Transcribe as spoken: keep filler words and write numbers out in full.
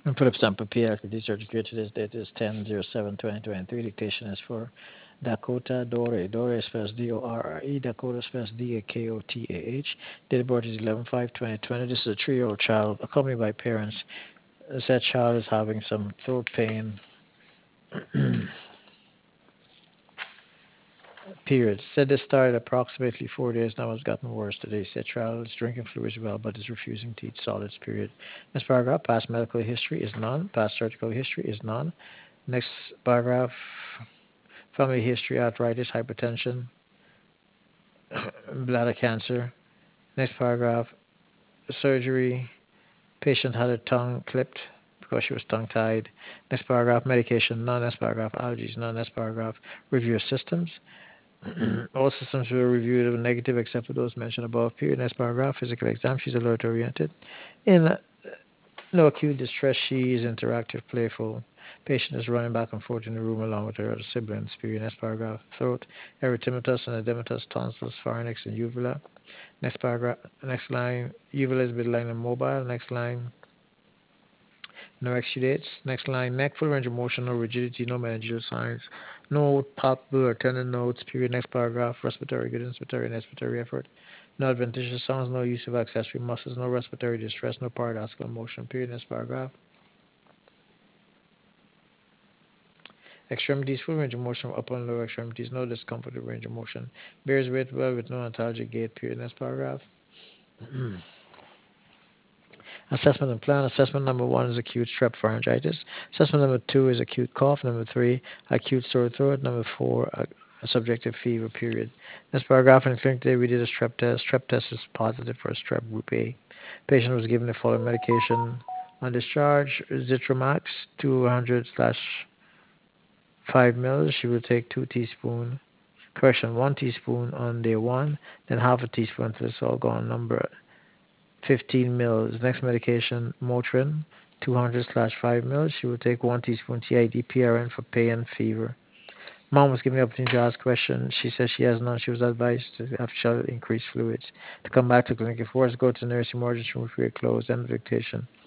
Put up stamp of P L. Research here today's date is ten zero seven twenty twenty-three. Dictation is for Dakota Dore. Dore spells D O R R E. Dakota spells D A K O T A H. Date of birth is eleven five twenty twenty. This is a three-year-old child accompanied by parents. Said child is having some throat pain. Period. Said this started approximately four days now. Has gotten worse today. Said child is drinking fluids well, but is refusing to eat solids. Period. Next paragraph. Past medical history is none. Past surgical history is none. Next paragraph. Family history: arthritis, hypertension, bladder cancer. Next paragraph. Surgery: patient had her tongue clipped because she was tongue-tied. Next paragraph. Medication: none. Next paragraph. Allergies: none. Next paragraph. Review of systems. All systems were reviewed with negative except for those mentioned above. Period. Next paragraph. Physical exam. She's alert oriented. In no acute distress, she is interactive, playful. Patient is running back and forth in the room along with her other siblings. Period. Next paragraph. Throat, erythematous and edematous, tonsils, pharynx, and uvula. Next paragraph. Next line. Uvula is midline and mobile. Next line. No exudates. Next line. Neck, full range of motion, no rigidity, no meningeal signs, no palpable or tendon nodes. Period. Next paragraph. Respiratory, good inspiratory and expiratory effort. No adventitious sounds, no use of accessory muscles, no respiratory distress, no paradoxical motion. Period. Next paragraph. Extremities, full range of motion, upper and lower extremities, no discomfort or range of motion. Bears weight well with no ontologic gait. Period. Next paragraph. Assessment and plan. Assessment number one is acute strep pharyngitis. Assessment number two is acute cough. Number three, acute sore throat. Number four, a, a subjective fever. Period. Next paragraph. In clinic today, we did a strep test. Strep test is positive for strep group A. Patient was given the following medication on discharge: Zitromax, two hundred slash five mils. She will take two teaspoon. Correction, one teaspoon on day one, then half a teaspoon until it's all gone. Number fifteen mils. Next medication, Motrin, two hundred slash five mils. She will take one teaspoon T I D P R N for pain and fever. Mom was given the opportunity to ask questions. She says she has none. She was advised to have child increase fluids. To come back to clinic, if worse, go to the nursing emergency room for your closed. End of dictation.